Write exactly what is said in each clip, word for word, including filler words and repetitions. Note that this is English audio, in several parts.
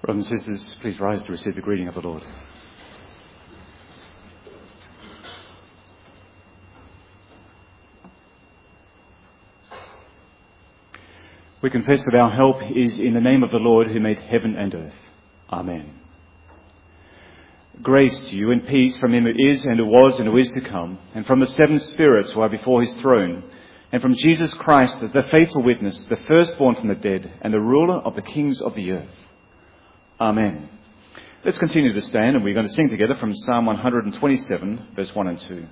Brothers and sisters, please rise to receive the greeting of the Lord. We confess that our help is in the name of the Lord who made heaven and earth. Amen. Grace to you and peace from him who is and who was and who is to come, and from the seven spirits who are before his throne, and from Jesus Christ, the faithful witness, the firstborn from the dead, and the ruler of the kings of the earth. Amen. Let's continue to stand, and we're going to sing together from Psalm one twenty-seven, verse one and two.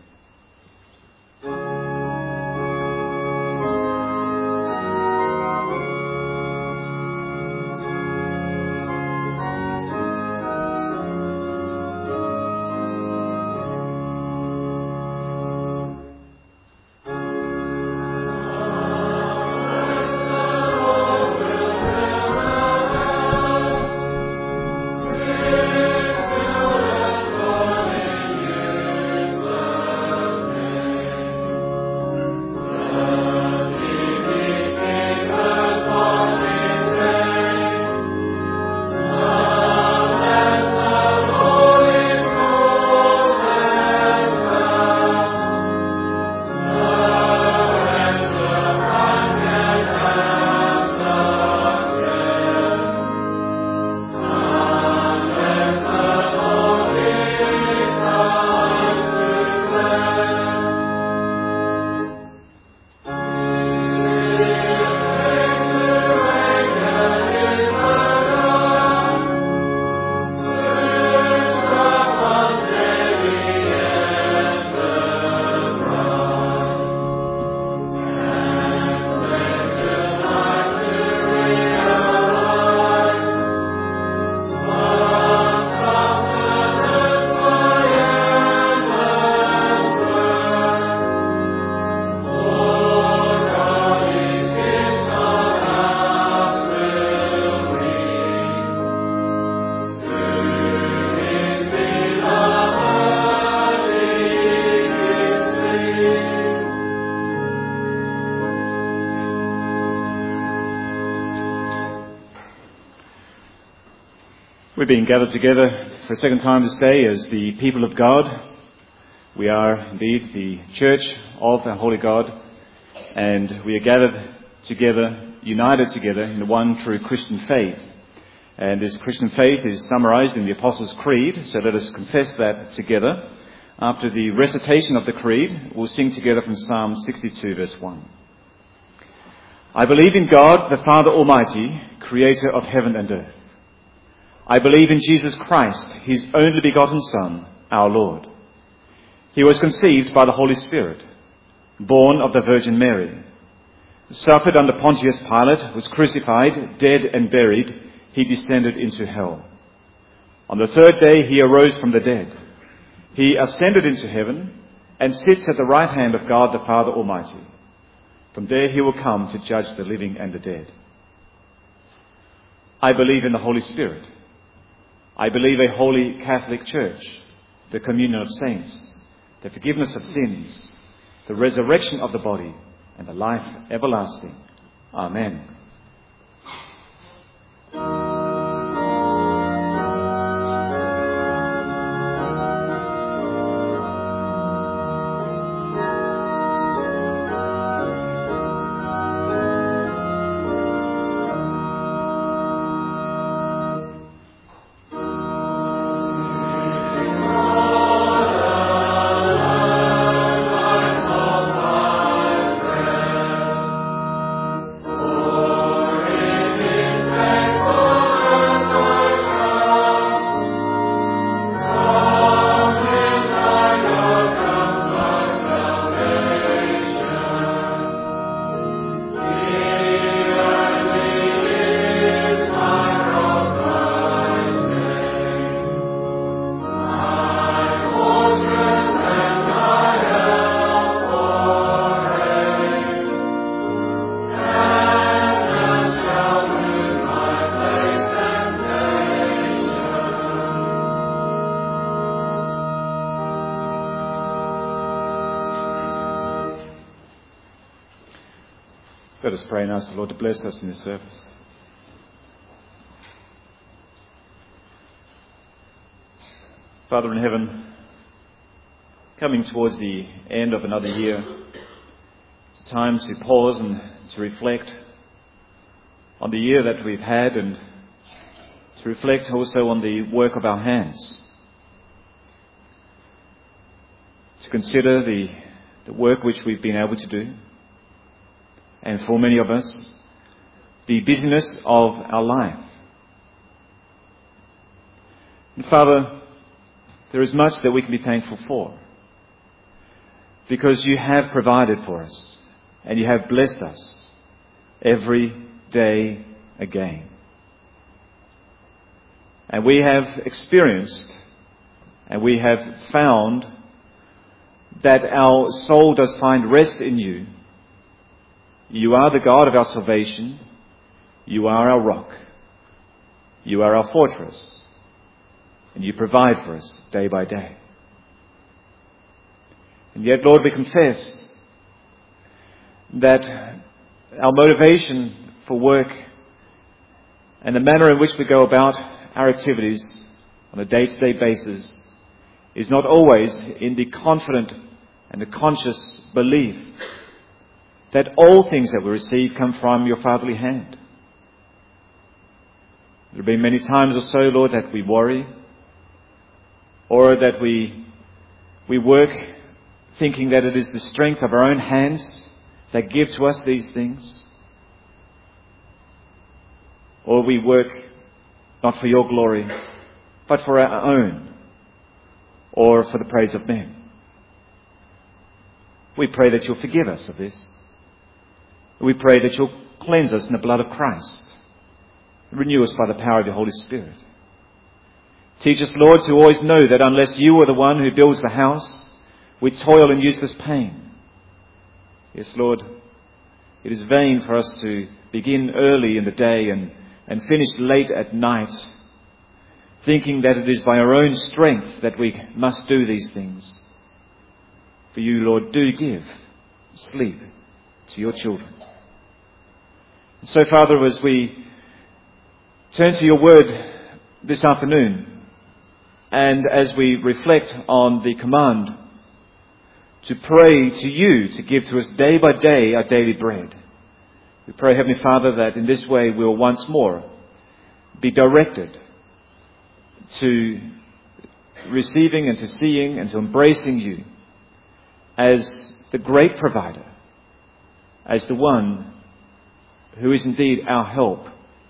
We're being gathered together for a second time this day as the people of God. We are indeed the church of the Holy God, and we are gathered together, united together in the one true Christian faith. And this Christian faith is summarized in the Apostles' Creed, so let us confess that together. After the recitation of the Creed, we'll sing together from Psalm sixty-two, verse one. I believe in God, the Father Almighty, creator of heaven and earth. I believe in Jesus Christ, his only begotten Son, our Lord. He was conceived by the Holy Spirit, born of the Virgin Mary, suffered under Pontius Pilate, was crucified, dead and buried. He descended into hell. On the third day he arose from the dead. He ascended into heaven and sits at the right hand of God the Father Almighty. From there he will come to judge the living and the dead. I believe in the Holy Spirit. I believe a holy Catholic Church, the communion of saints, the forgiveness of sins, the resurrection of the body, and the life everlasting. Amen. Let us pray and ask the Lord to bless us in this service. Father in heaven, coming towards the end of another year, it's time to pause and to reflect on the year that we've had and to reflect also on the work of our hands. To consider the, the work which we've been able to do, and for many of us, the busyness of our life. And Father, there is much that we can be thankful for, because you have provided for us and you have blessed us every day again. And we have experienced and we have found that our soul does find rest in you. You are the God of our salvation. You are our rock. You are our fortress. And you provide for us day by day. And yet, Lord, we confess that our motivation for work and the manner in which we go about our activities on a day-to-day basis is not always in the confident and the conscious belief that all things that we receive come from your fatherly hand. There have been many times or so, Lord, that we worry, or that we we work thinking that it is the strength of our own hands that give to us these things. Or we work not for your glory, but for our own, or for the praise of men. We pray that you'll forgive us of this. We pray that you'll cleanse us in the blood of Christ. Renew us by the power of your Holy Spirit. Teach us, Lord, to always know that unless you are the one who builds the house, we toil in useless pain. Yes, Lord, it is vain for us to begin early in the day and, and finish late at night, thinking that it is by our own strength that we must do these things. For you, Lord, do give sleep to your children. And so, Father, as we turn to your word this afternoon, and as we reflect on the command to pray to you to give to us day by day our daily bread, we pray, Heavenly Father, that in this way we'll once more be directed to receiving and to seeing and to embracing you as the great provider, as the one who is indeed our help.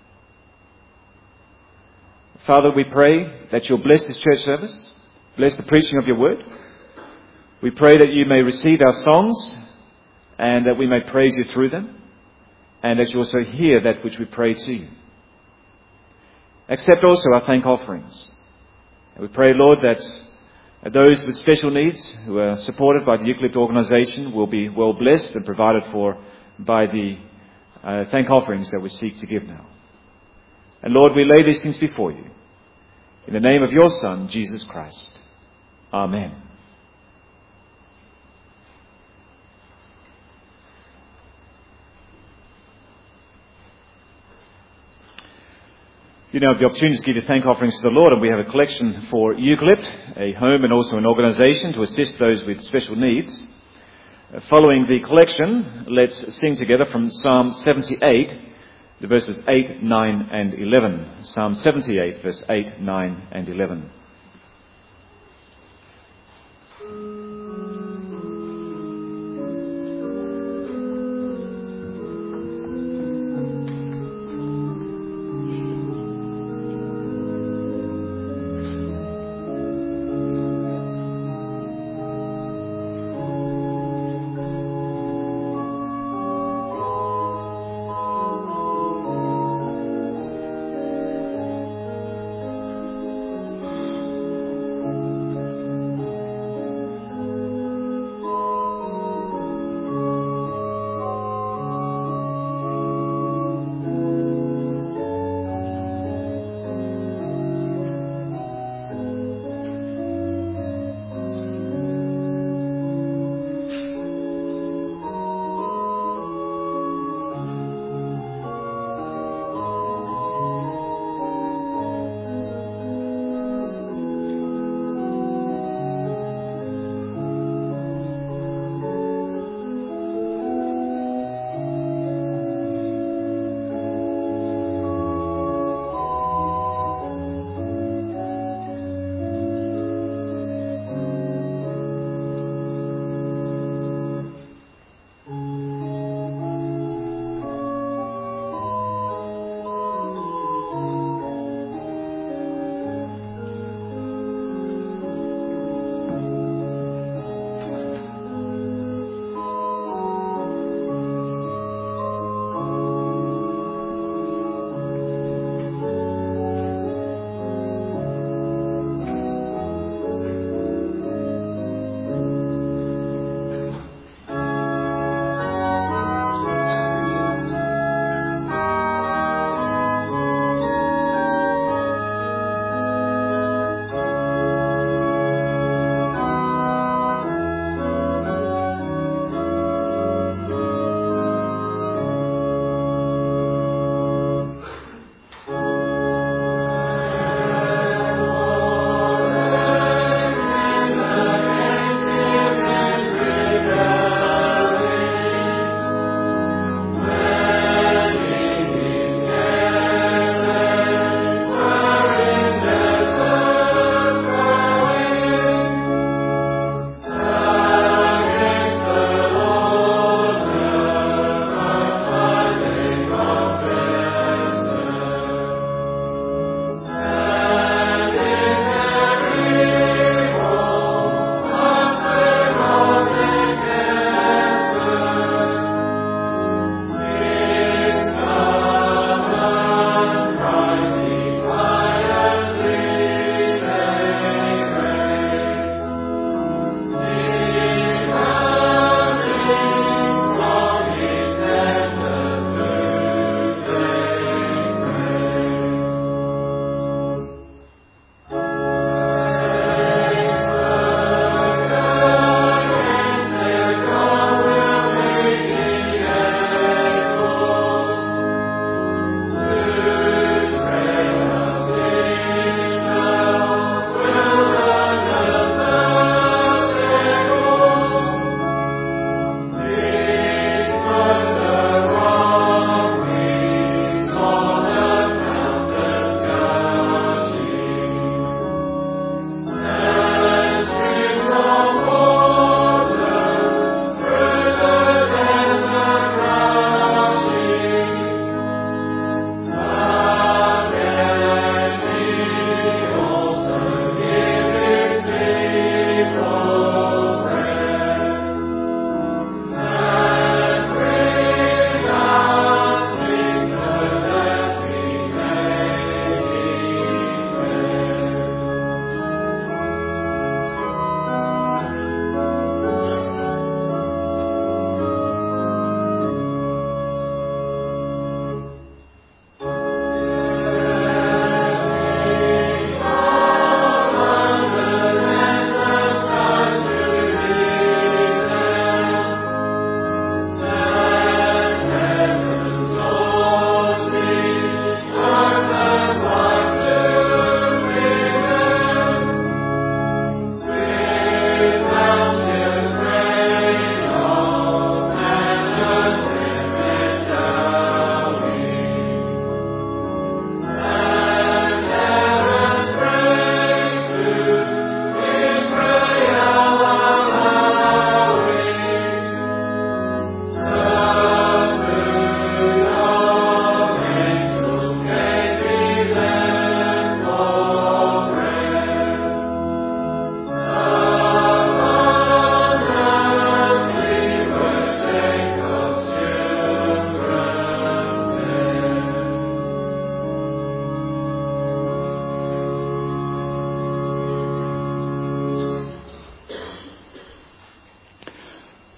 Father, we pray that you'll bless this church service, bless the preaching of your word. We pray that you may receive our songs and that we may praise you through them, and that you also hear that which we pray to you. Accept also our thank offerings. And we pray, Lord, that those with special needs who are supported by the Eucalypt organisation will be well blessed and provided for by the uh, thank offerings that we seek to give now. And Lord, we lay these things before you. In the name of your Son, Jesus Christ. Amen. You now have the opportunity to give your thank offerings to the Lord, and we have a collection for Eucalypt, a home and also an organisation to assist those with special needs. Uh, following the collection, let's sing together from Psalm seventy-eight, the verses eight, nine and eleven. Psalm seventy-eight, verse eight, nine and eleven.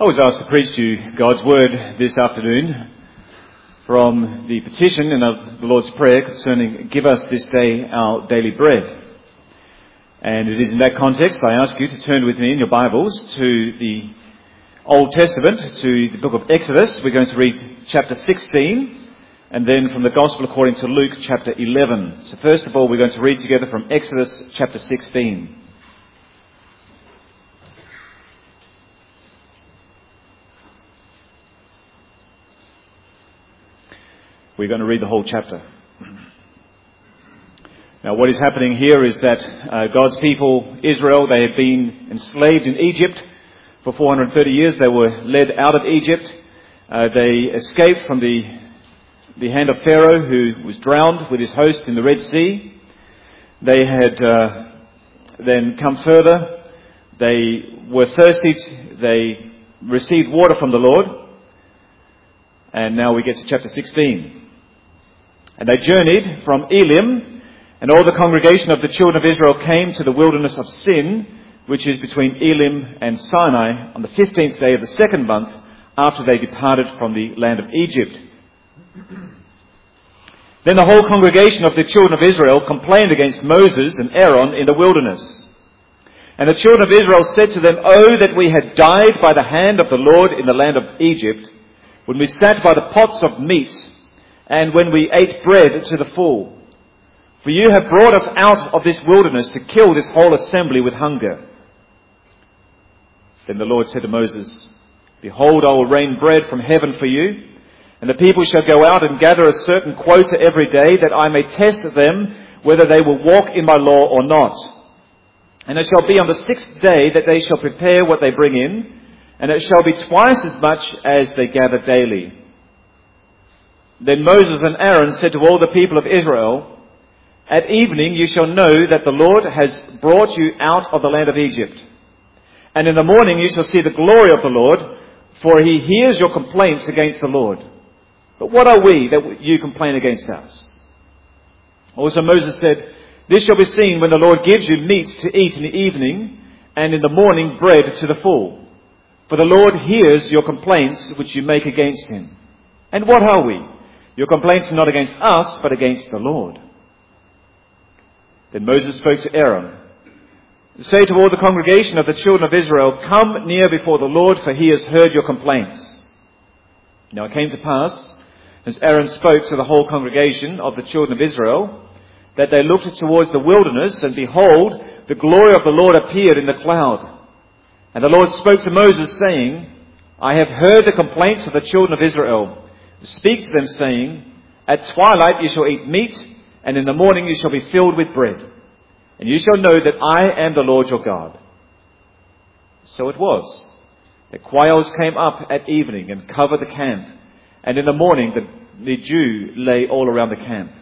I was asked to preach to you God's Word this afternoon from the petition and of the Lord's Prayer concerning give us this day our daily bread. And it is in that context I ask you to turn with me in your Bibles to the Old Testament, to the book of Exodus. We're going to read chapter sixteen and then from the Gospel according to Luke chapter eleven. So first of all we're going to read together from Exodus chapter sixteen. We're going to read the whole chapter. Now what is happening here is that uh, God's people, Israel, they had been enslaved in Egypt for four hundred thirty years. They were led out of Egypt. Uh, they escaped from the, the hand of Pharaoh, who was drowned with his host in the Red Sea. They had uh, then come further. They were thirsty. They received water from the Lord. And now we get to chapter sixteen. And they journeyed from Elim, and all the congregation of the children of Israel came to the wilderness of Sin, which is between Elim and Sinai, on the fifteenth day of the second month, after they departed from the land of Egypt. Then the whole congregation of the children of Israel complained against Moses and Aaron in the wilderness. And the children of Israel said to them, "Oh, that we had died by the hand of the Lord in the land of Egypt, when we sat by the pots of meat, and when we ate bread to the full. For you have brought us out of this wilderness to kill this whole assembly with hunger." Then the Lord said to Moses, "Behold, I will rain bread from heaven for you, and the people shall go out and gather a certain quota every day, that I may test them whether they will walk in my law or not. And it shall be on the sixth day that they shall prepare what they bring in, and it shall be twice as much as they gather daily." Then Moses and Aaron said to all the people of Israel, "At evening you shall know that the Lord has brought you out of the land of Egypt. And in the morning you shall see the glory of the Lord, for he hears your complaints against the Lord. But what are we that you complain against us?" Also Moses said, "This shall be seen when the Lord gives you meat to eat in the evening, and in the morning bread to the full. For the Lord hears your complaints which you make against him. And what are we? Your complaints are not against us, but against the Lord." Then Moses spoke to Aaron, "Say to all the congregation of the children of Israel, come near before the Lord, for he has heard your complaints." Now it came to pass, as Aaron spoke to the whole congregation of the children of Israel, that they looked towards the wilderness, and behold, the glory of the Lord appeared in the cloud. And the Lord spoke to Moses, saying, "I have heard the complaints of the children of Israel. Speak to them, saying, At twilight you shall eat meat, and in the morning you shall be filled with bread. And you shall know that I am the Lord your God." So it was that quails came up at evening and covered the camp, and in the morning the, the dew lay all around the camp.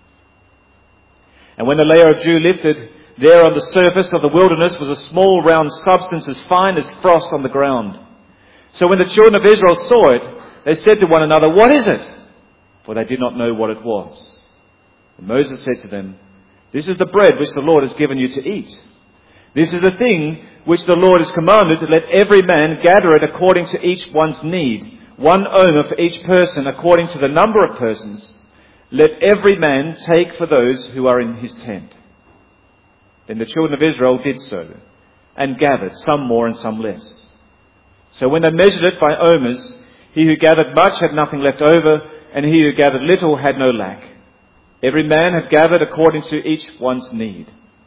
And when the layer of dew lifted, there on the surface of the wilderness was a small round substance as fine as frost on the ground. So when the children of Israel saw it, they said to one another, "What is it?" For they did not know what it was. And Moses said to them, "This is the bread which the Lord has given you to eat. This is the thing which the Lord has commanded, to let every man gather it according to each one's need, one omer for each person according to the number of persons. Let every man take for those who are in his tent." Then the children of Israel did so, and gathered, some more and some less. So when they measured it by omers, he who gathered much had nothing left over, and he who gathered little had no lack. Every man had gathered according to each one's need.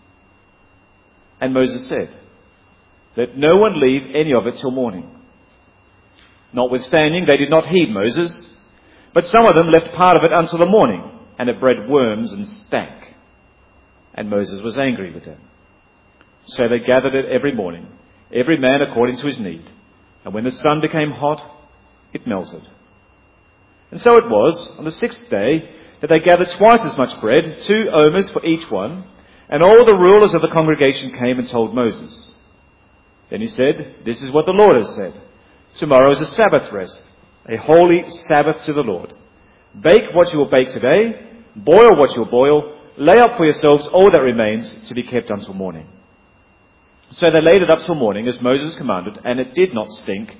And Moses said, "Let no one leave any of it till morning." Notwithstanding, they did not heed Moses, but some of them left part of it until the morning, and it bred worms and stank. And Moses was angry with them. So they gathered it every morning, every man according to his need. And when the sun became hot, it melted. And so it was, on the sixth day, that they gathered twice as much bread, two omers for each one, and all the rulers of the congregation came and told Moses. Then he said, "This is what the Lord has said. Tomorrow is a Sabbath rest, a holy Sabbath to the Lord. Bake what you will bake today, boil what you will boil, lay up for yourselves all that remains to be kept until morning." So they laid it up till morning, as Moses commanded, and it did not stink,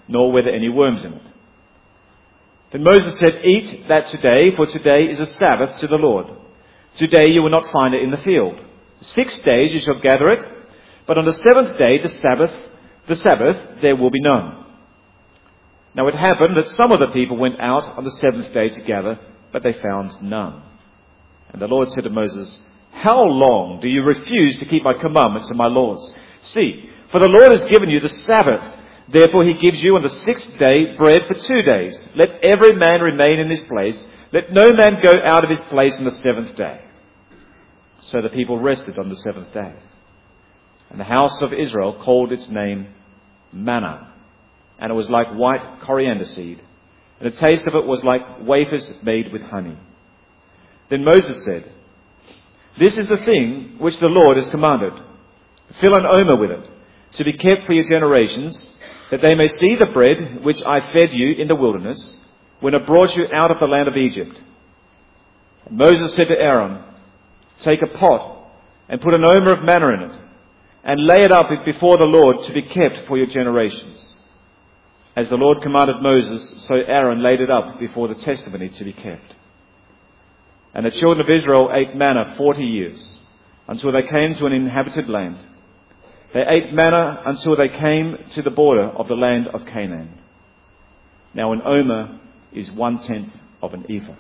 nor were there any worms in it. Then Moses said, "Eat that today, for today is a Sabbath to the Lord. Today you will not find it in the field. Six days you shall gather it, but on the seventh day, the Sabbath, the Sabbath, there will be none." Now it happened that some of the people went out on the seventh day to gather, but they found none. And the Lord said to Moses, "How long do you refuse to keep my commandments and my laws? See, for the Lord has given you the Sabbath. Therefore he gives you on the sixth day bread for two days. Let every man remain in his place. Let no man go out of his place on the seventh day." So the people rested on the seventh day. And the house of Israel called its name manna. And it was like white coriander seed. And the taste of it was like wafers made with honey. Then Moses said, "This is the thing which the Lord has commanded. Fill an omer with it, to be kept for your generations, that they may see the bread which I fed you in the wilderness, when I brought you out of the land of Egypt." And Moses said to Aaron, "Take a pot, and put an omer of manna in it, and lay it up before the Lord to be kept for your generations." As the Lord commanded Moses, so Aaron laid it up before the testimony to be kept. And the children of Israel ate manna forty years, until they came to an inhabited land. They ate manna until they came to the border of the land of Canaan. Now an omer is one-tenth of an ephah.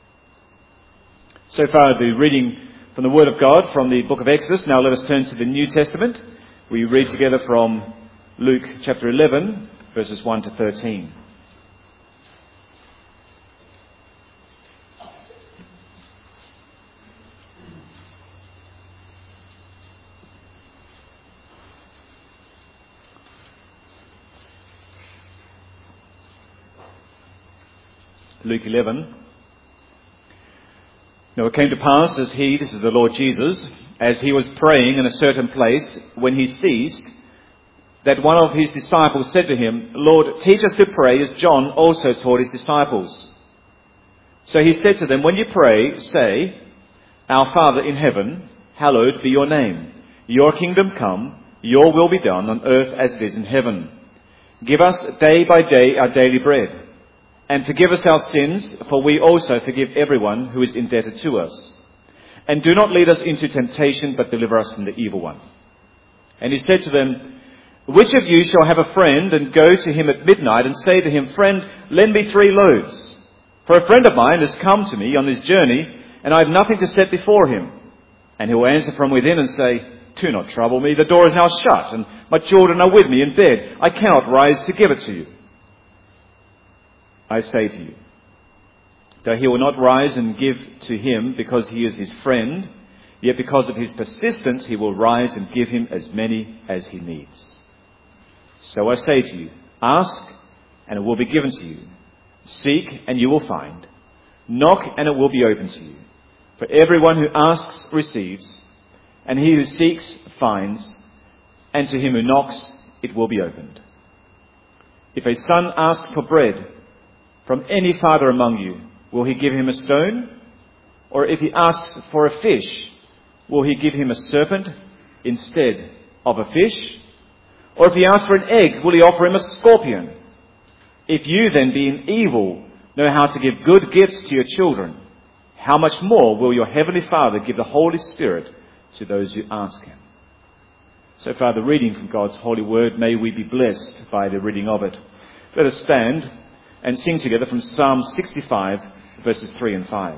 So far the reading from the Word of God from the book of Exodus. Now let us turn to the New Testament. We read together from Luke chapter eleven, verses one to thirteen. Luke eleven. Now it came to pass as he, this is the Lord Jesus, as he was praying in a certain place, when he ceased, that one of his disciples said to him, "Lord, teach us to pray as John also taught his disciples." So he said to them, "When you pray, say, 'Our Father in heaven, hallowed be your name. Your kingdom come, your will be done on earth as it is in heaven. Give us day by day our daily bread. And forgive us our sins, for we also forgive everyone who is indebted to us. And do not lead us into temptation, but deliver us from the evil one.' And he said to them, 'Which of you shall have a friend and go to him at midnight and say to him, "Friend, lend me three loaves? For a friend of mine has come to me on this journey, and I have nothing to set before him." And he will answer from within and say, "Do not trouble me. The door is now shut, and my children are with me in bed. I cannot rise to give it to you." I say to you, though he will not rise and give to him because he is his friend, yet because of his persistence he will rise and give him as many as he needs. So I say to you, ask, and it will be given to you. Seek, and you will find. Knock, and it will be opened to you. For everyone who asks receives, and he who seeks finds, and to him who knocks it will be opened. If a son asks for bread from any father among you, will he give him a stone? Or if he asks for a fish, will he give him a serpent instead of a fish? Or if he asks for an egg, will he offer him a scorpion? If you then, being evil, know how to give good gifts to your children, how much more will your heavenly Father give the Holy Spirit to those who ask him? So far the reading from God's holy word. May we be blessed by the reading of it. Let us stand and sing together from Psalm sixty-five, verses three and five.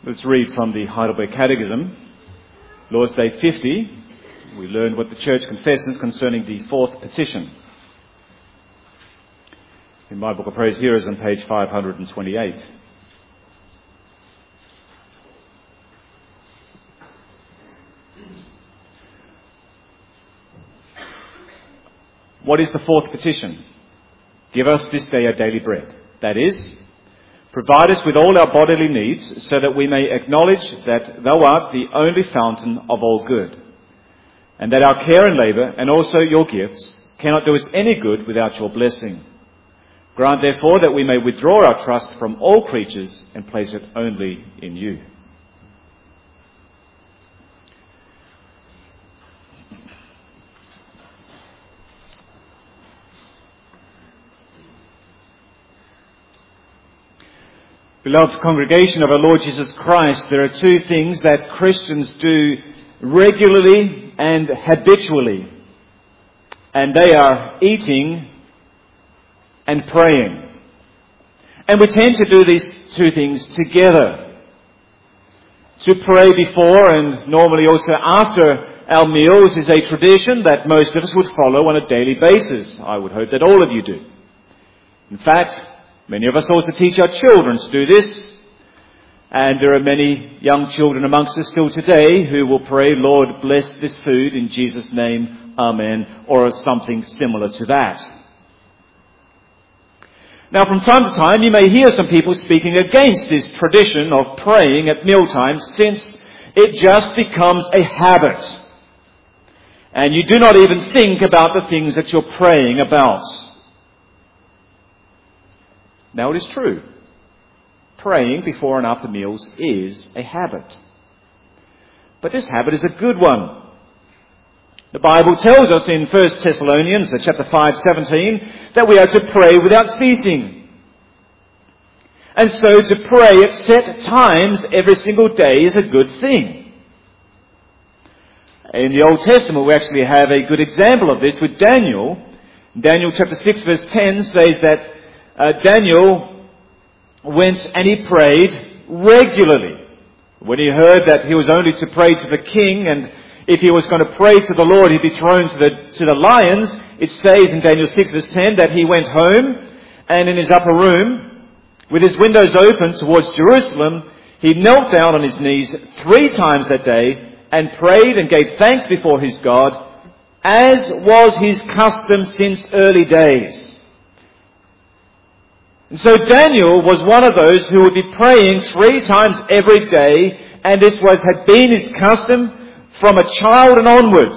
Let's read from the Heidelberg Catechism, Lord's Day fifty. We learned what the Church confesses concerning the fourth petition. In my book of prayers here is on page five hundred twenty-eight. What is the fourth petition? Give us this day our daily bread. That is, provide us with all our bodily needs so that we may acknowledge that thou art the only fountain of all good, and that our care and labour, and also your gifts, cannot do us any good without your blessing. Grant therefore that we may withdraw our trust from all creatures and place it only in you. Beloved congregation of our Lord Jesus Christ, there are two things that Christians do regularly and habitually, and they are eating and praying. And we tend to do these two things together. To pray before and normally also after our meals is a tradition that most of us would follow on a daily basis. I would hope that all of you do. In fact, many of us also teach our children to do this, and there are many young children amongst us still today who will pray, Lord, bless this food in Jesus' name, Amen, or something similar to that. Now, from time to time, you may hear some people speaking against this tradition of praying at mealtimes, since it just becomes a habit, and you do not even think about the things that you're praying about. Now, it is true. Praying before and after meals is a habit. But this habit is a good one. The Bible tells us in First Thessalonians chapter five, seventeen, that we are to pray without ceasing. And so to pray at set times every single day is a good thing. In the Old Testament, we actually have a good example of this with Daniel. Daniel chapter six, verse ten says that Uh, Daniel went and he prayed regularly. When he heard that he was only to pray to the king, and if he was going to pray to the Lord, he'd be thrown to the, to the lions, it says in Daniel six verse ten that he went home, and in his upper room, with his windows open towards Jerusalem, he knelt down on his knees three times that day and prayed and gave thanks before his God, as was his custom since early days. And so Daniel was one of those who would be praying three times every day, and this was, had been his custom from a child and onwards.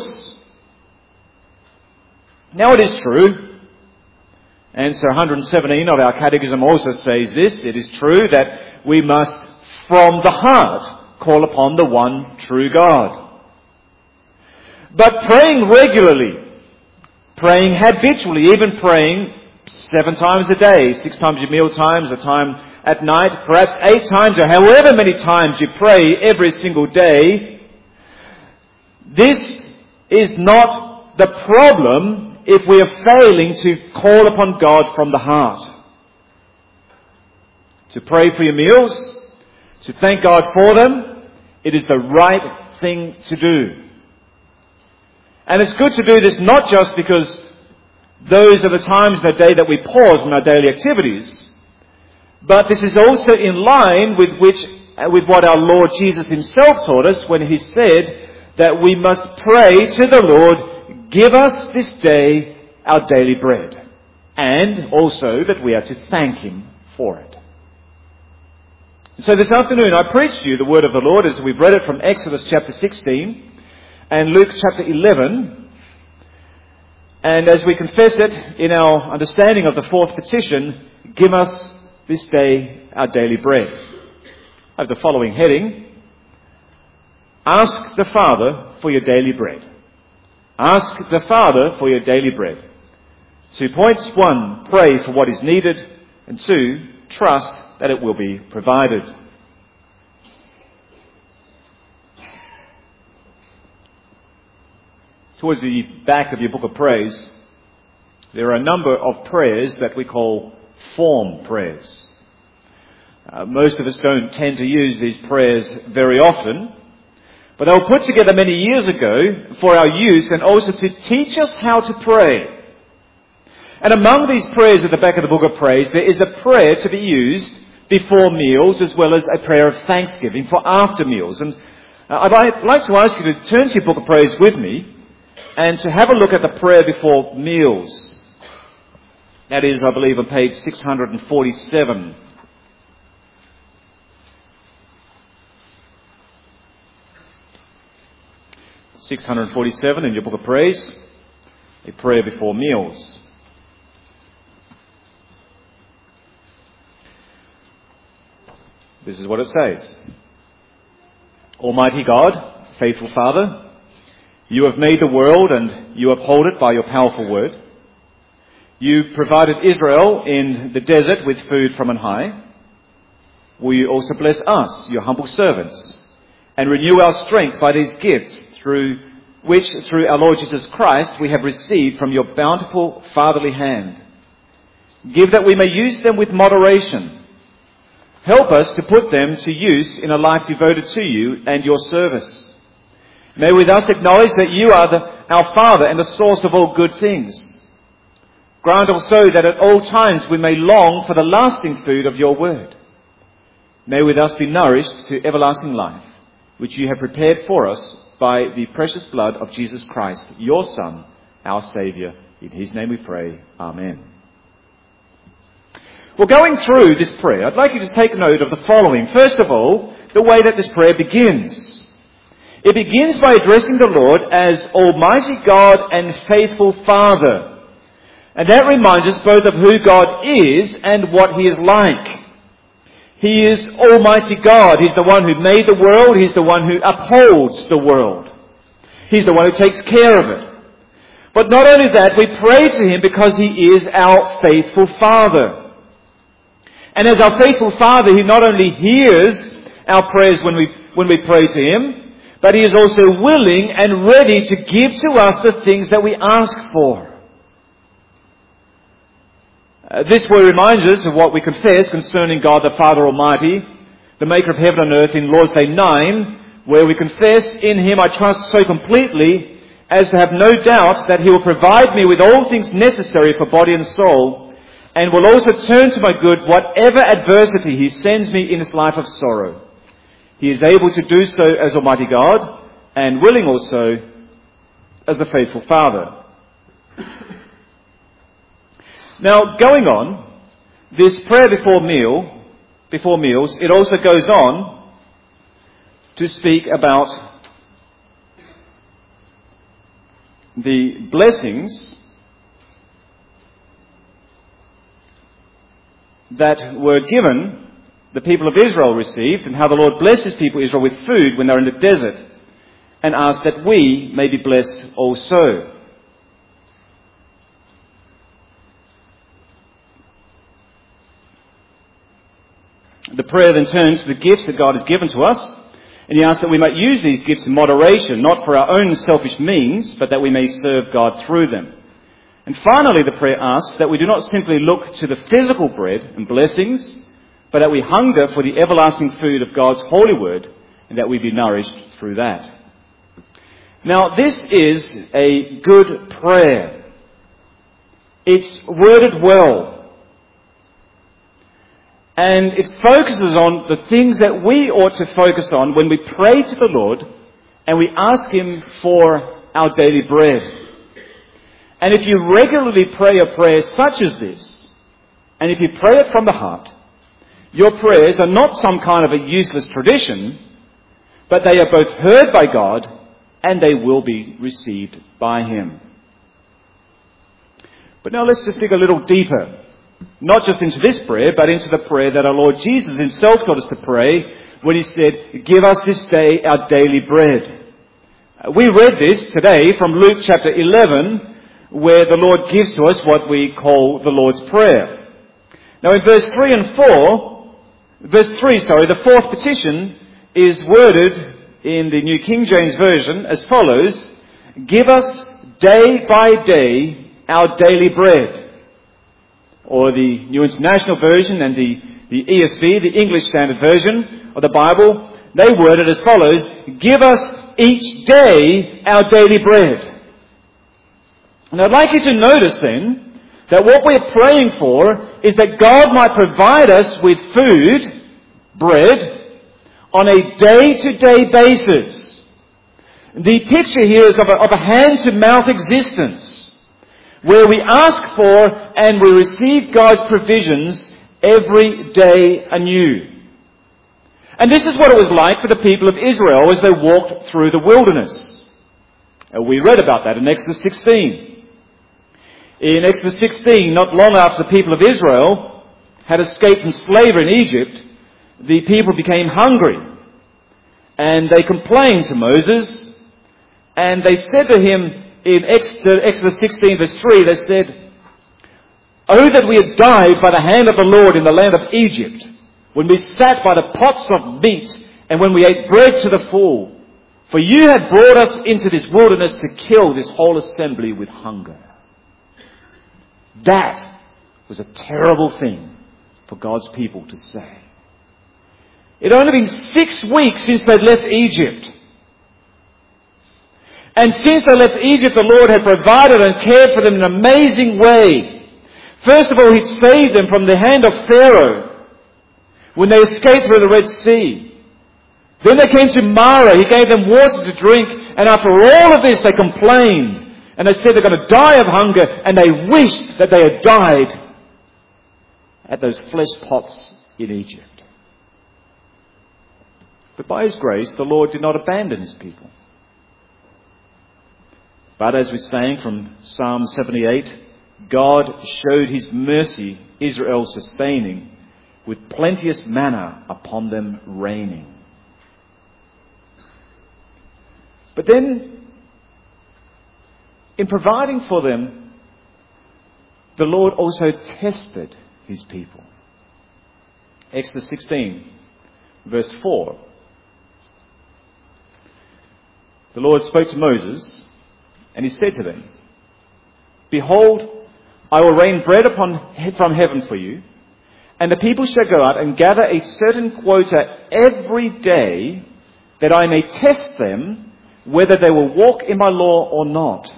Now it is true, answer one hundred seventeen of our catechism also says this, it is true that we must from the heart call upon the one true God. But praying regularly, praying habitually, even praying seven times a day, six times your meal times, a time at night, perhaps eight times or however many times you pray every single day. This is not the problem if we are failing to call upon God from the heart. To pray for your meals, to thank God for them, it is the right thing to do. And it's good to do this not just because those are the times in the day that we pause from our daily activities, but this is also in line with which, with what our Lord Jesus himself taught us when he said that we must pray to the Lord, give us this day our daily bread, and also that we are to thank him for it. So this afternoon I preach to you the word of the Lord as we've read it from Exodus chapter sixteen and Luke chapter eleven. And as we confess it in our understanding of the fourth petition, give us this day our daily bread. I have the following heading: Ask the Father for your daily bread. Ask the Father for your daily bread. Two points. One, pray for what is needed. And two, trust that it will be provided. Towards the back of your book of praise, there are a number of prayers that we call form prayers. Uh, most of us don't tend to use these prayers very often, but they were put together many years ago for our use and also to teach us how to pray. And among these prayers at the back of the Book of Praise, there is a prayer to be used before meals as well as a prayer of thanksgiving for after meals. And uh, I'd like to ask you to turn to your Book of Praise with me and to have a look at the prayer before meals. That is, I believe, on page six hundred forty-seven. six hundred forty-seven in your Book of Praise, a prayer before meals. This is what it says. Almighty God, faithful Father, you have made the world and you uphold it by your powerful word. You provided Israel in the desert with food from on high. Will you also bless us, your humble servants, and renew our strength by these gifts through which, through our Lord Jesus Christ, we have received from your bountiful fatherly hand. Give that we may use them with moderation. Help us to put them to use in a life devoted to you and your service. May we thus acknowledge that you are the, our Father and the source of all good things. Grant also that at all times we may long for the lasting food of your word. May we thus be nourished to everlasting life, which you have prepared for us by the precious blood of Jesus Christ, your Son, our Saviour. In his name we pray. Amen. Well, going through this prayer, I'd like you to take note of the following. First of all, the way that this prayer begins. It begins by addressing the Lord as Almighty God and faithful Father. And that reminds us both of who God is and what he is like. He is Almighty God. He's the one who made the world. He's the one who upholds the world. He's the one who takes care of it. But not only that, we pray to him because he is our faithful Father. And as our faithful Father, he not only hears our prayers when we, when we pray to him, but he is also willing and ready to give to us the things that we ask for. Uh, this word reminds us of what we confess concerning God the Father Almighty, the maker of heaven and earth, in Lord's Day nine, where we confess, in him I trust so completely as to have no doubt that he will provide me with all things necessary for body and soul, and will also turn to my good whatever adversity he sends me in this life of sorrow. He is able to do so as Almighty God, and willing also as a faithful Father. Now, going on, this prayer before meal, before meals, it also goes on to speak about the blessings that were given, the people of Israel received, and how the Lord blessed his people Israel with food when they're in the desert, and asked that we may be blessed also. The prayer then turns to the gifts that God has given to us, and he asks that we might use these gifts in moderation, not for our own selfish means, but that we may serve God through them. And finally, the prayer asks that we do not simply look to the physical bread and blessings, but that we hunger for the everlasting food of God's holy word, and that we be nourished through that. Now, this is a good prayer. It's worded well. And it focuses on the things that we ought to focus on when we pray to the Lord and we ask him for our daily bread. And if you regularly pray a prayer such as this, and if you pray it from the heart, your prayers are not some kind of a useless tradition, but they are both heard by God and they will be received by him. But now let's just dig a little deeper. Not just into this prayer, but into the prayer that our Lord Jesus himself taught us to pray when he said, give us this day our daily bread. We read this today from Luke chapter eleven, where the Lord gives to us what we call the Lord's Prayer. Now in verse three and four, verse three, sorry, the fourth petition is worded in the New King James Version as follows, give us day by day our daily bread. Or the New International Version and the the E S V, the English Standard Version of the Bible, they word it as follows: give us each day our daily bread. And I'd like you to notice then that what we're praying for is that God might provide us with food, bread, on a day-to-day basis. The picture here is of a, of a hand-to-mouth existence, where we ask for and we receive God's provisions every day anew. And this is what it was like for the people of Israel as they walked through the wilderness. And we read about that in Exodus sixteen. In Exodus sixteen, not long after the people of Israel had escaped from slavery in Egypt, the people became hungry. And they complained to Moses, and they said to him in Exodus sixteen verse three, they said, "Oh, that we had died by the hand of the Lord in the land of Egypt, when we sat by the pots of meat, and when we ate bread to the full. For you had brought us into this wilderness to kill this whole assembly with hunger." That was a terrible thing for God's people to say. It had only been six weeks since they'd left Egypt. And since they left Egypt, the Lord had provided and cared for them in an amazing way. First of all, He'd saved them from the hand of Pharaoh when they escaped through the Red Sea. Then they came to Marah. He gave them water to drink. And after all of this, they complained. And they said they're going to die of hunger. And they wished that they had died at those flesh pots in Egypt. But by His grace, the Lord did not abandon His people. But as we sang from Psalm seventy-eight, God showed His mercy, Israel sustaining, with plenteous manna upon them raining. But then, in providing for them, the Lord also tested His people. Exodus sixteen, verse four. The Lord spoke to Moses, and He said to them, "Behold, I will rain bread upon, from heaven for you, and the people shall go out and gather a certain quota every day, that I may test them whether they will walk in my law or not."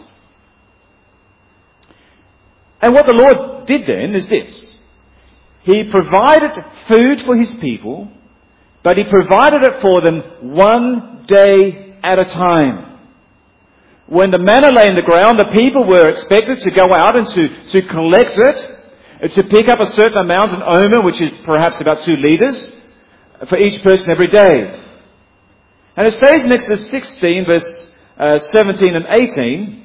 And what the Lord did then is this. He provided food for His people, but He provided it for them one day at a time. When the manna lay in the ground, the people were expected to go out and to, to collect it, to pick up a certain amount, an omer, which is perhaps about two litres, for each person every day. And it says in Exodus sixteen, verse uh, seventeen and eighteen,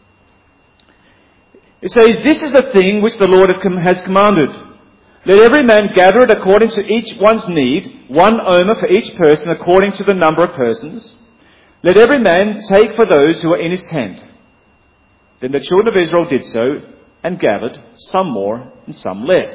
it says, "This is the thing which the Lord has commanded. Let every man gather it according to each one's need, one omer for each person according to the number of persons. Let every man take for those who are in his tent." Then the children of Israel did so, and gathered, some more and some less.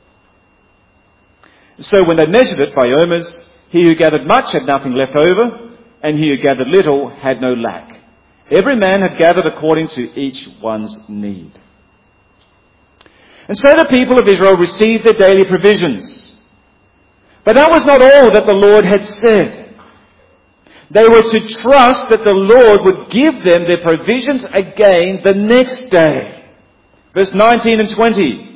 So when they measured it by omers, he who gathered much had nothing left over, and he who gathered little had no lack. Every man had gathered according to each one's need. And so the people of Israel received their daily provisions. But that was not all that the Lord had said. They were to trust that the Lord would give them their provisions again the next day. Verse nineteen and twenty.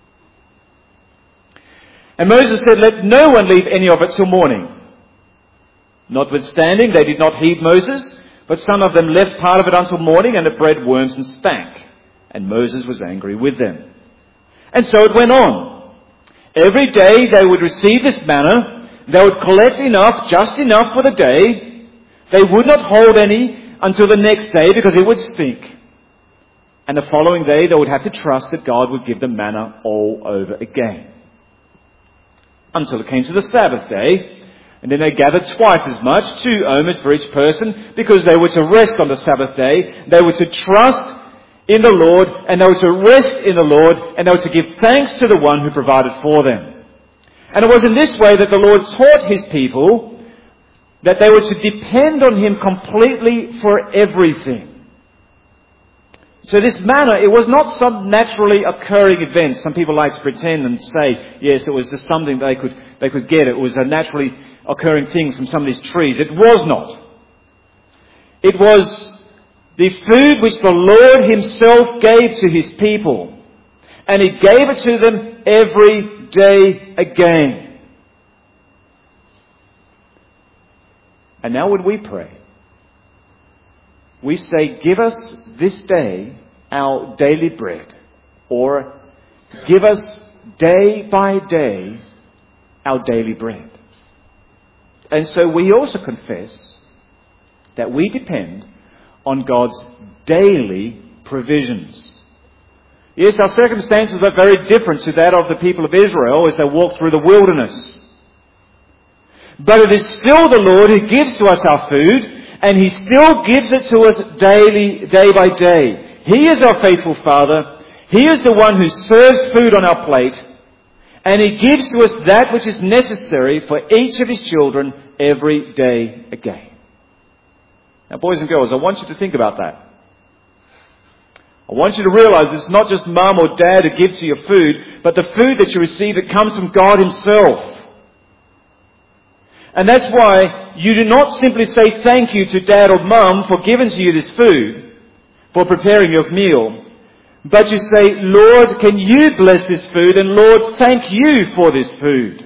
"And Moses said, Let no one leave any of it till morning. Notwithstanding, they did not heed Moses, but some of them left part of it until morning, and it bred worms and stank. And Moses was angry with them. And so it went on. Every day they would receive this manna. They would collect enough, just enough for the day. They would not hold any until the next day because it would stink. And the following day they would have to trust that God would give them manna all over again. Until it came to the Sabbath day. And then they gathered twice as much, two omers for each person, because they were to rest on the Sabbath day. They were to trust in the Lord, and they were to rest in the Lord, and they were to give thanks to the one who provided for them. And it was in this way that the Lord taught His people that they were to depend on Him completely for everything. So this manna, it was not some naturally occurring event. Some people like to pretend and say, yes, it was just something they could, they could get. It was a naturally occurring thing from some of these trees. It was not. It was the food which the Lord Himself gave to His people. And He gave it to them every day again. And now when we pray, we say, give us this day our daily bread. Or, give us day by day our daily bread. And so we also confess that we depend on God's daily provisions. Yes, our circumstances are very different to that of the people of Israel as they walk through the wilderness. But it is still the Lord who gives to us our food, and He still gives it to us daily, day by day. He is our faithful Father. He is the one who serves food on our plate, and He gives to us that which is necessary for each of His children every day again. Now, boys and girls, I want you to think about that. I want you to realize it's not just mum or dad who gives you your food, but the food that you receive, it comes from God Himself. And that's why you do not simply say thank you to dad or mum for giving to you this food, for preparing your meal, but you say, Lord, can you bless this food? And Lord, thank you for this food.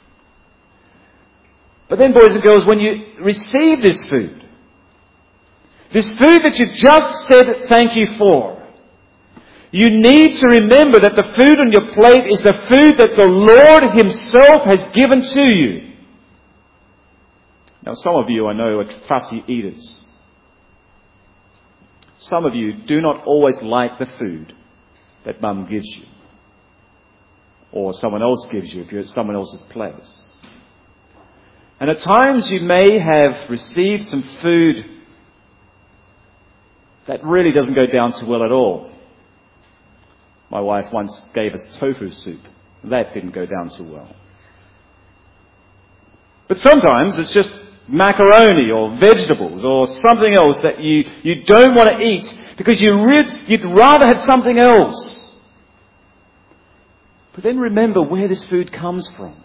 But then, boys and girls, when you receive this food, this food that you just said thank you for, you need to remember that the food on your plate is the food that the Lord Himself has given to you. Now, some of you, I know, are fussy eaters. Some of you do not always like the food that mum gives you, or someone else gives you if you're at someone else's place. And at times you may have received some food that really doesn't go down too well at all. My wife once gave us tofu soup. That didn't go down too well. But sometimes it's just macaroni or vegetables or something else that you, you don't want to eat because you re- you'd rather have something else. But then remember where this food comes from.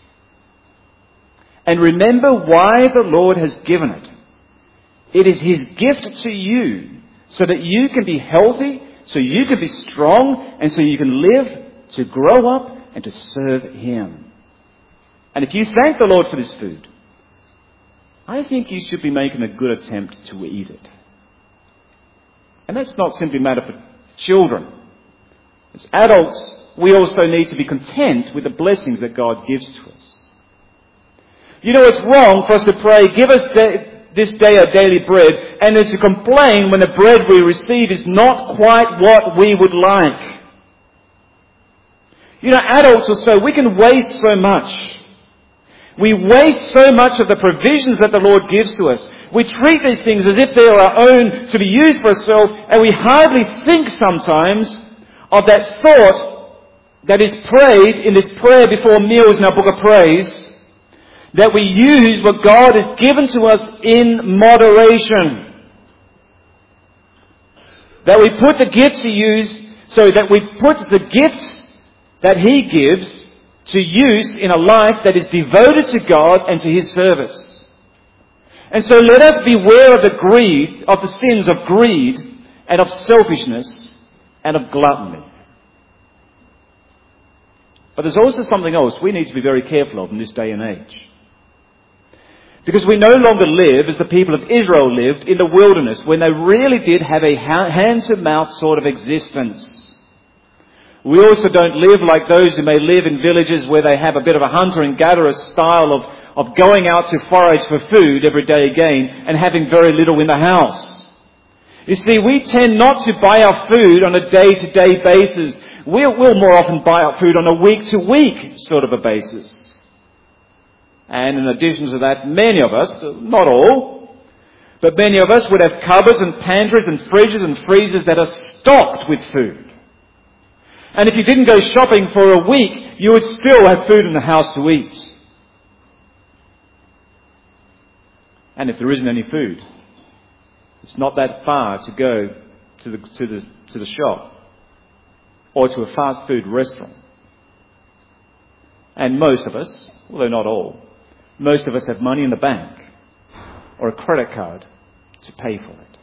And remember why the Lord has given it. It is His gift to you so that you can be healthy, so you can be strong, and so you can live to grow up and to serve Him. And if you thank the Lord for this food, I think you should be making a good attempt to eat it. And that's not simply a matter for children. As adults, we also need to be content with the blessings that God gives to us. You know, it's wrong for us to pray, give us da- this day our daily bread, and then to complain when the bread we receive is not quite what we would like. You know, adults or so, we can waste so much. We waste so much of the provisions that the Lord gives to us. We treat these things as if they are our own to be used for ourselves, and we hardly think sometimes of that thought that is prayed in this prayer before meals in our book of praise, that we use what God has given to us in moderation. That we put the gifts He uses, so that we put the gifts that He gives to use in a life that is devoted to God and to His service. And so let us beware of the greed, of the sins of greed and of selfishness and of gluttony. But there's also something else we need to be very careful of in this day and age. Because we no longer live as the people of Israel lived in the wilderness, when they really did have a hand-to-mouth sort of existence. We also don't live like those who may live in villages where they have a bit of a hunter and gatherer style of, of going out to forage for food every day again and having very little in the house. You see, we tend not to buy our food on a day-to-day basis. We'll, we'll more often buy our food on a week-to-week sort of a basis. And in addition to that, many of us, not all, but many of us would have cupboards and pantries and fridges and freezers that are stocked with food. And if you didn't go shopping for a week, you would still have food in the house to eat. And if there isn't any food, it's not that far to go to the, to the to the shop or to a fast food restaurant. And most of us, although not all, most of us have money in the bank or a credit card to pay for it.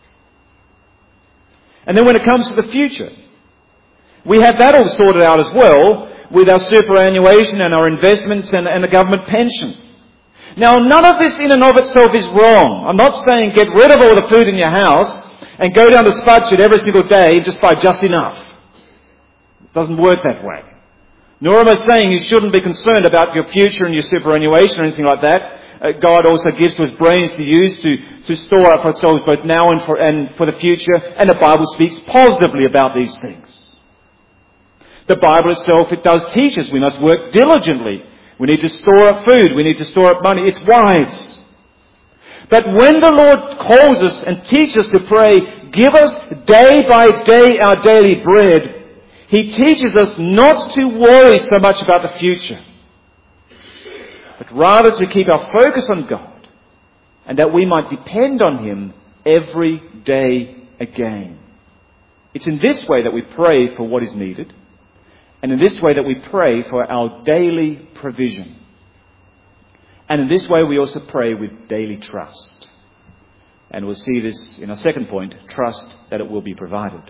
And then when it comes to the future, we have that all sorted out as well with our superannuation and our investments and, and the government pension. Now, none of this in and of itself is wrong. I'm not saying get rid of all the food in your house and go down to Spudchet every single day and just buy just enough. It doesn't work that way. Nor am I saying you shouldn't be concerned about your future and your superannuation or anything like that. Uh, God also gives to us brains to use to, to store up ourselves both now and for, and for the future. And the Bible speaks positively about these things. The Bible itself, it does teach us we must work diligently. We need to store up food. We need to store up money. It's wise. But when the Lord calls us and teaches us to pray, give us day by day our daily bread, He teaches us not to worry so much about the future, but rather to keep our focus on God and that we might depend on Him every day again. It's in this way that we pray for what is needed, and in this way that we pray for our daily provision. And in this way we also pray with daily trust. And we'll see this in our second point, trust that it will be provided.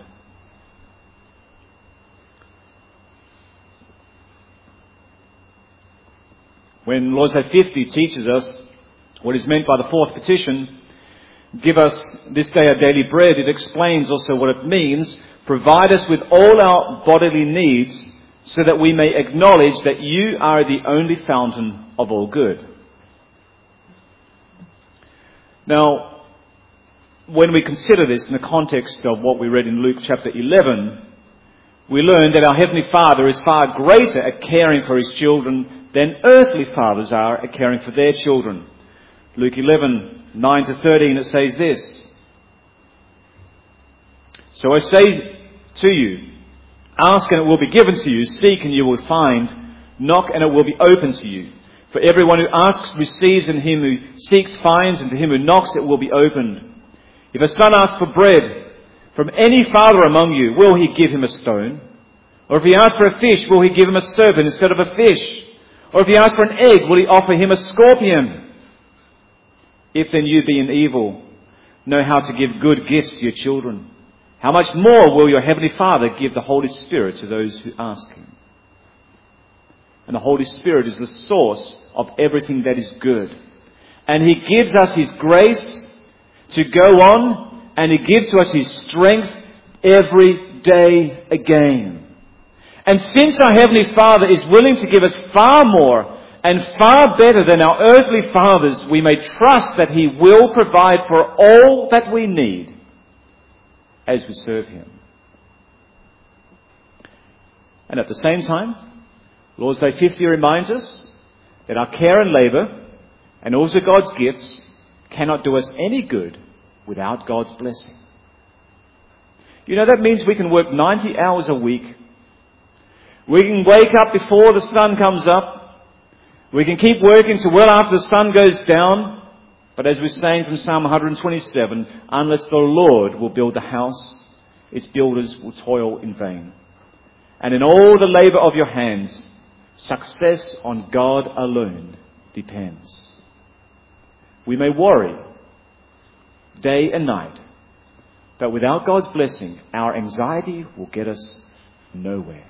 When Lord's Day fifty teaches us what is meant by the fourth petition, give us this day our daily bread, it explains also what it means, provide us with all our bodily needs so that we may acknowledge that you are the only fountain of all good. Now, when we consider this in the context of what we read in Luke chapter eleven, we learn that our Heavenly Father is far greater at caring for His children than earthly fathers are at caring for their children. Luke eleven, nine to thirteen, it says this. So I say to you, ask and it will be given to you, seek and you will find, knock and it will be opened to you. For everyone who asks receives, and him who seeks finds, and to him who knocks it will be opened. If a son asks for bread from any father among you, will he give him a stone? Or if he asks for a fish, will he give him a serpent instead of a fish? Or if he asks for an egg, will he offer him a scorpion? If then you, being evil, know how to give good gifts to your children, how much more will your Heavenly Father give the Holy Spirit to those who ask Him? And the Holy Spirit is the source of everything that is good. And He gives us His grace to go on, and He gives to us His strength every day again. And since our Heavenly Father is willing to give us far more and far better than our earthly fathers, we may trust that He will provide for all that we need as we serve Him. And at the same time, Lord's Day fifty reminds us that our care and labour, and also God's gifts, cannot do us any good without God's blessing. You know, that means we can work ninety hours a week. We can wake up before the sun comes up. We can keep working till well after the sun goes down. But as we're saying from Psalm one twenty-seven, unless the Lord will build the house, its builders will toil in vain. And in all the labour of your hands, success on God alone depends. We may worry day and night, but without God's blessing, our anxiety will get us nowhere.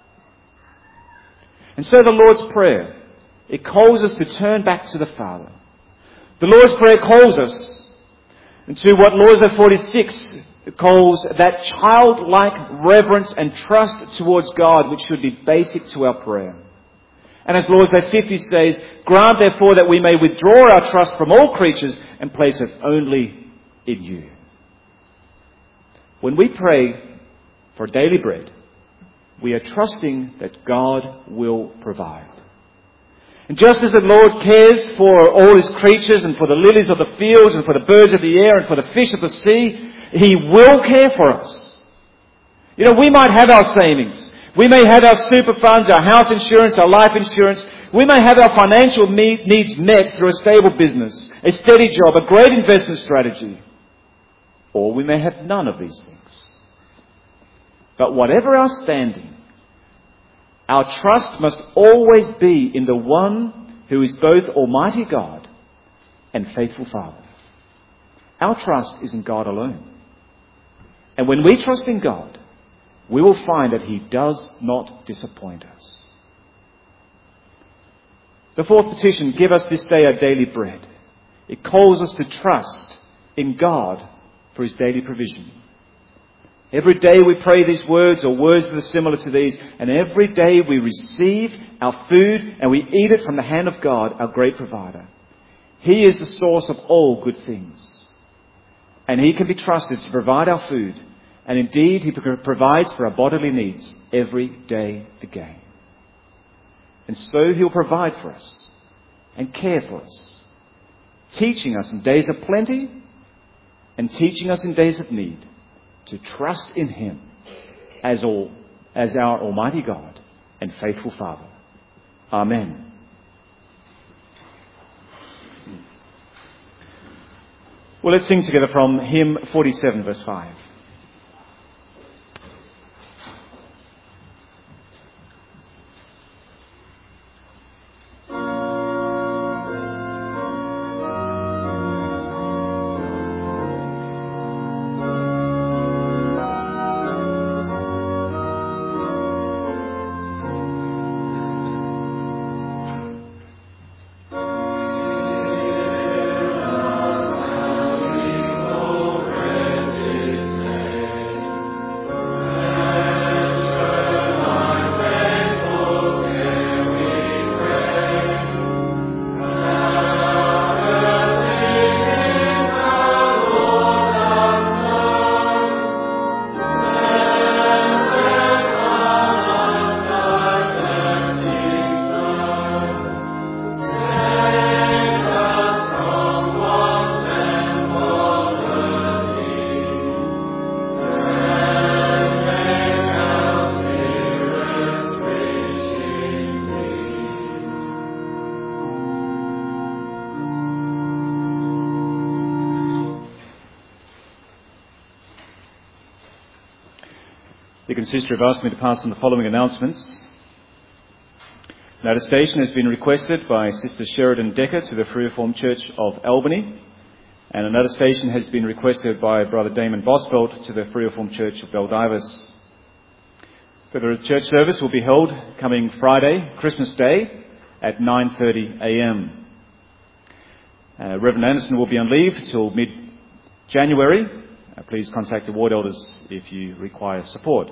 And so the Lord's Prayer, it calls us to turn back to the Father. The Lord's Prayer calls us into what Lord's Day forty-six calls that childlike reverence and trust towards God, which should be basic to our prayer. And as Lord's Day fifty says, grant therefore that we may withdraw our trust from all creatures and place it only in you. When we pray for daily bread, we are trusting that God will provide. And just as the Lord cares for all His creatures and for the lilies of the fields and for the birds of the air and for the fish of the sea, He will care for us. You know, we might have our savings. We may have our super funds, our house insurance, our life insurance. We may have our financial needs met through a stable business, a steady job, a great investment strategy. Or we may have none of these things. But whatever our standing, our trust must always be in the one who is both Almighty God and faithful Father. Our trust is in God alone. And when we trust in God, we will find that He does not disappoint us. The fourth petition, give us this day our daily bread. It calls us to trust in God for His daily provision. Every day we pray these words or words that are similar to these, and every day we receive our food and we eat it from the hand of God, our great provider. He is the source of all good things. And He can be trusted to provide our food. And indeed, He provides for our bodily needs every day again. And so He'll provide for us and care for us, teaching us in days of plenty and teaching us in days of need to trust in Him as all, as our Almighty God and faithful Father. Amen. Well, let's sing together from hymn forty-seven, verse five. Deacon Sister have asked me to pass on the following announcements. An attestation has been requested by Sister Sheridan Decker to the Free Reformed Church of Albany, and an attestation has been requested by Brother Damon Bosveld to the Free Reformed Church of Baldivis. Further church service will be held coming Friday, Christmas Day, at nine thirty a.m. Uh, Reverend Anderson will be on leave till mid-January. Uh, please contact the ward elders if you require support.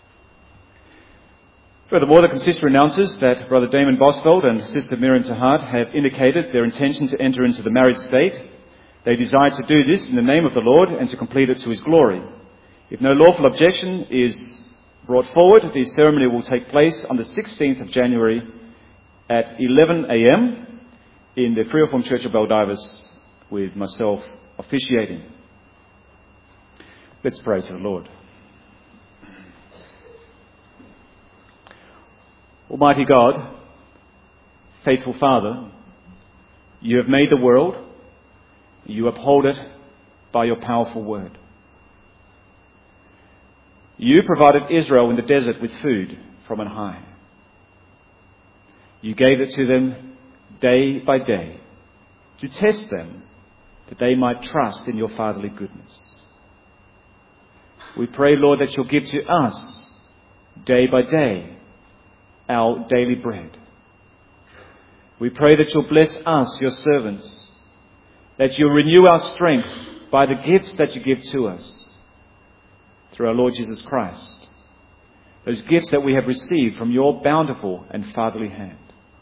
Furthermore, the consistory announces that Brother Damon Bosveld and Sister Miriam Tahart have indicated their intention to enter into the married state. They desire to do this in the name of the Lord and to complete it to His glory. If no lawful objection is brought forward, the ceremony will take place on the sixteenth of January at eleven a.m. in the Free Reformed Church of Baldivis, with myself officiating. Let's pray to the Lord. Almighty God, faithful Father, you have made the world. You uphold it by your powerful word. You provided Israel in the desert with food from on high. You gave it to them day by day to test them, that they might trust in your fatherly goodness. We pray, Lord, that you'll give to us day by day our daily bread. We pray that you'll bless us, your servants, that you'll renew our strength by the gifts that you give to us through our Lord Jesus Christ, those gifts that we have received from your bountiful and fatherly hand.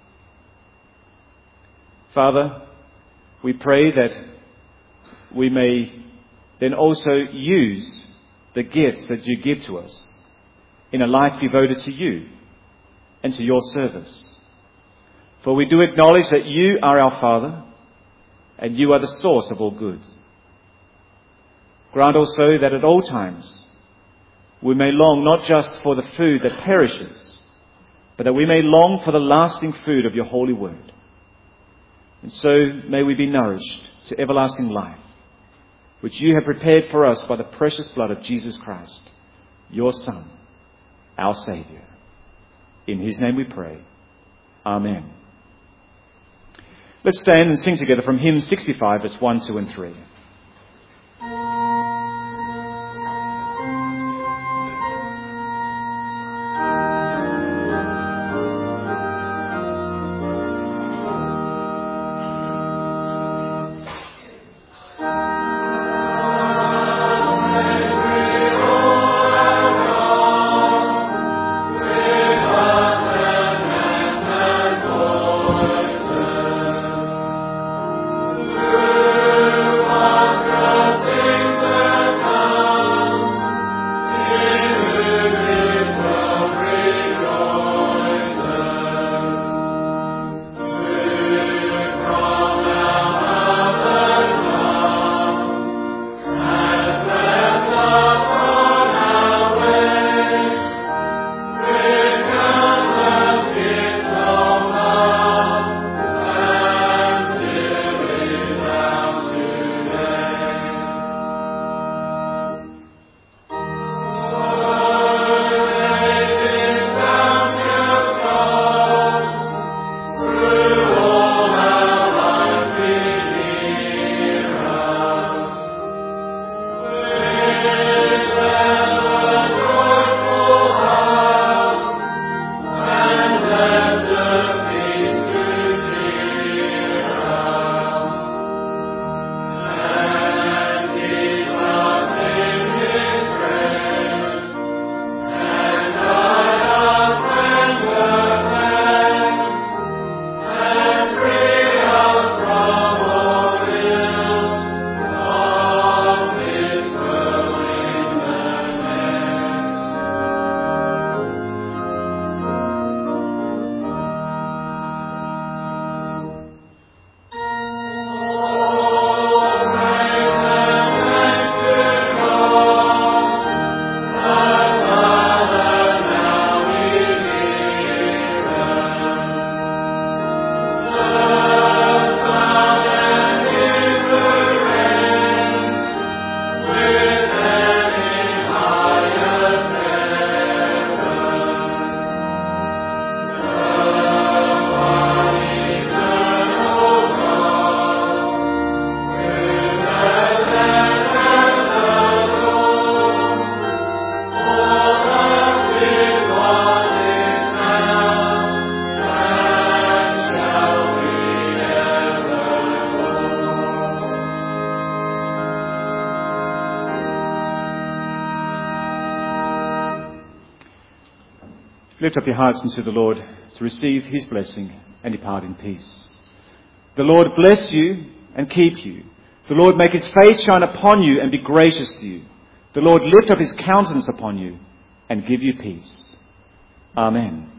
Father, we pray that we may then also use the gifts that you give to us in a life devoted to you and to your service. For we do acknowledge that you are our Father and you are the source of all good. Grant also that at all times we may long not just for the food that perishes, but that we may long for the lasting food of your holy word. And so may we be nourished to everlasting life, which you have prepared for us by the precious blood of Jesus Christ, your Son, our Saviour. In his name we pray. Amen. Let's stand and sing together from hymn sixty-five, verse one, two and three. Lift up your hearts unto the Lord to receive his blessing and depart in peace. The Lord bless you and keep you. The Lord make his face shine upon you and be gracious to you. The Lord lift up his countenance upon you and give you peace. Amen.